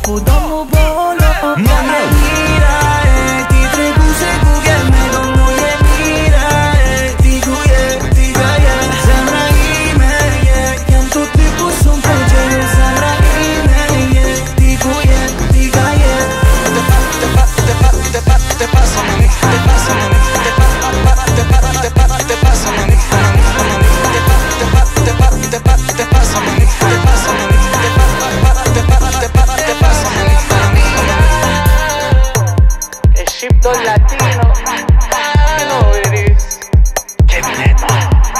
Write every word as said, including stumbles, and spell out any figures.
너무 벌어 너의 미라에 뒤들고 세구게 너무 예민해 뒤구에 뒤가에 사랑이네 향도 듣고 손꼽을 사랑이네 뒤구에 뒤가에 Te pasa mami, te pasa mami